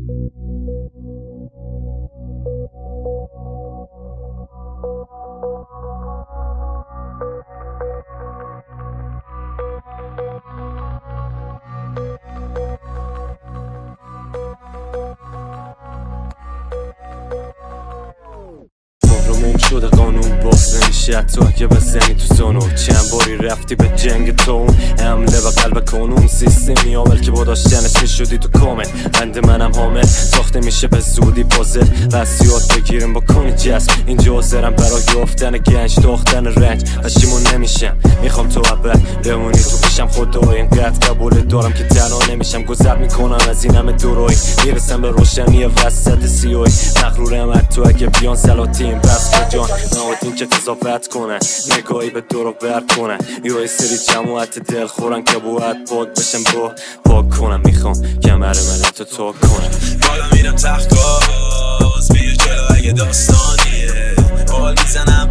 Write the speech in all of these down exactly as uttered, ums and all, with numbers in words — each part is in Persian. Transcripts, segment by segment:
رومیم شده قانون باز نمیشه حتی اگه بزنی تو زانو. چند باری رفتی به جنگ تو اون حمله و قلب کنون سیستمی عامل که با داشتنش میشدی تو کامل. بند منم حامل ساخته میشه به زودی بازل وسیعات بگیریم با کنی جسم. اینجا حاضرم برای یافتن گنج داختن رنج پشیمون نمیشم. میخوام تو اول بمونی تو پیشم خدای اینقدر قبول دارم که تنها نمیشم. گذر میکنم از این همه دورایی میرسم به روشنی وسط سیایی. مغرورم حتی اگه بیان سلاطین بس کجان نهادین که تضافت کنن نگاهی به دورو بر کنن. یا سری جماعت دل خورن که باید پاک بشن با پاک کنم. میخوام کمر ملت رو تاک کنم. بالا میرم تخت گاز بیا جلو اگه داستانیه. حال میزنم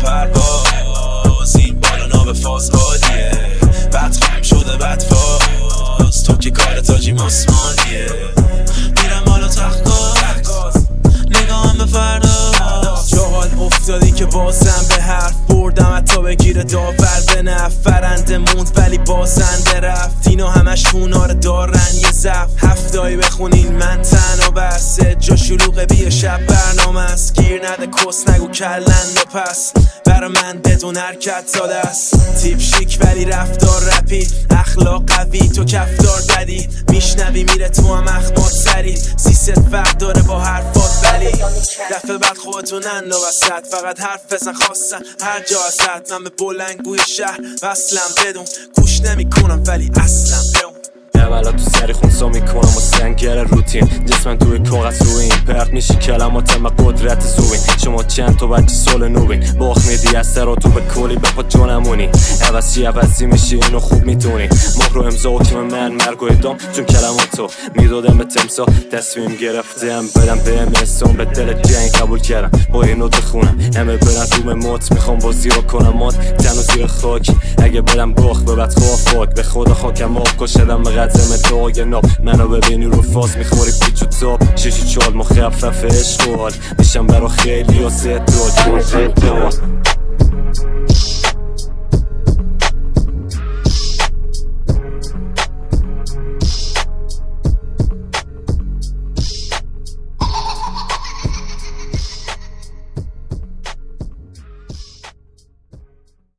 پرواز این بالا ناب فاز عالیه. بد خواهم شده بد فاز تو که کار تاجیم آسمانیه. میرم بالا تخت گاز نگاهم به فردا. چه حال افتادی که بازم به حرف بردم حتی بگیره داور به نفرنده موند ولی بازنده رفت. اینا همش خونار دارن یه زف هفتایی بخونین من تنها بسته جا شلوغه بیا شب برنامه است. گیر نده کس نگو کلن و پس برا من بدون حرکت داده است. تیپ شیک ولی رفتار رپی اخلاق قوی تو کفدار بدی میشنوی میره تو هم اخمات سری سیست فرق داره با حرفات ولی دفعه بعد خودتون اندو وسط فقط حرف بزن خواستن هر جا ازت. من به بلنگوی شهر وصلم بدون گوش نمی کنم ولی اصلا بمون. اولا تو سری خونسا میکنم و سنگر روتین جسمن توی کاغذ روین پرت میشی کلمات ما قدرت زوین. شما چند تا بچه سال نوین باخ میدی از سر تو به کلی به پا جانمونی عوضی عوضی میشی اینو خوب میتونی. مهر رو امضا حکم من مرگ و ادام چون کلماتو میدادم به تمسا تصمیم گرفتم بدم به امستان به دل جنگ قبول کردم با اینو بخونم همه برن روم موت میخوام بازی رو کنم مات تنو زیر خاک اگه بدم باخ به بد خواه فاک به خدا خاکم آب کشدم به قدرم داگ ناب. منو ببینی رو فاز میخوری پیچ و تاب شیشی چال مخفف عشق و حال میشم برا خیلی یا زد داد